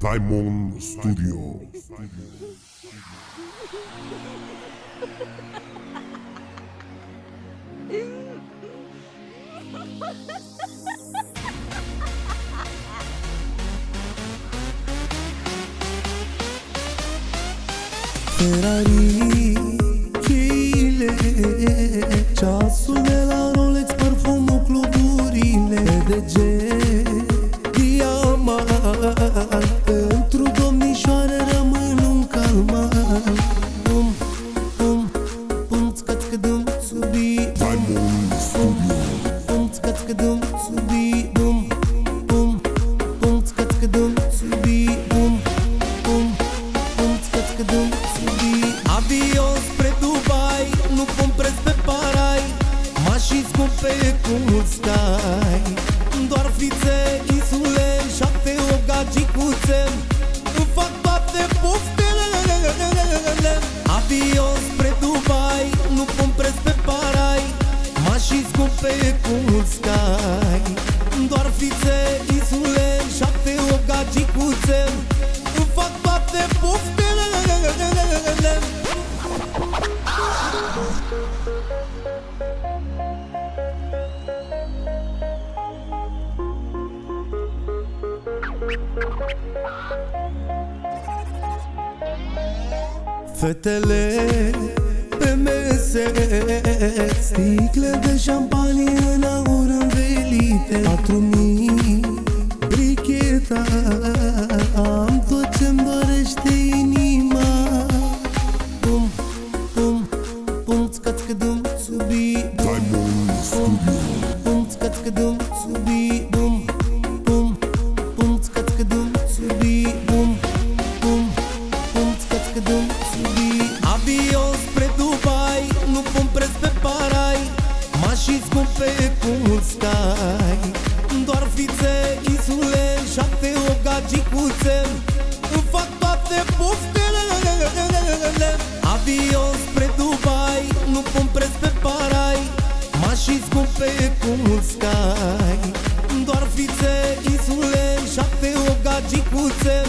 Diamond Studio. Ferrari, cheile, ceasul de la Rolex, parfumul, cluburile, PDG, diamant. Pentru domnișoare rămân un calmant. Bum, bum, bum, țcațcădum, subi, Diamond Studio. bum, țcațcădum, subi, bum, bum, bum, țcațcădum, subi, bum, bum, bum, țcațcădum, subi. Avion spre Dubai, nu comprez pe parai, mașini scumpe cum stai. Doar fițe, insule, 7-8 gagicuțe, îmi fac toate poftele. Avion spre Dubai, nu comprez pe parai, mașini scumpe cum stai. Doar fițe, insule, 7-8 gagicuțe, îmi fac toate poftele. Fetele pe mese, sticle de șampanie în aur învelite, 4000 bricheta, am tot ce-mi dorește inima. Bum, bum, bum, țcațcădum, subi, Diamond Studio. bum, țcațcădum, subi, bum, bum, bum, țcațcădum, subi, bum, bum, bum, țcațcădum, subi. Avion spre Dubai, nu comprez pe parai, mașini scumpe cum stai. Doar fițe, insule, 7-8 gagicuțe, îmi fac toate poftele. Avion spre Dubai, nu comprez pe parai, mașini scumpe cum stai. Doar fițe, insule, 7-8 gagicuțe,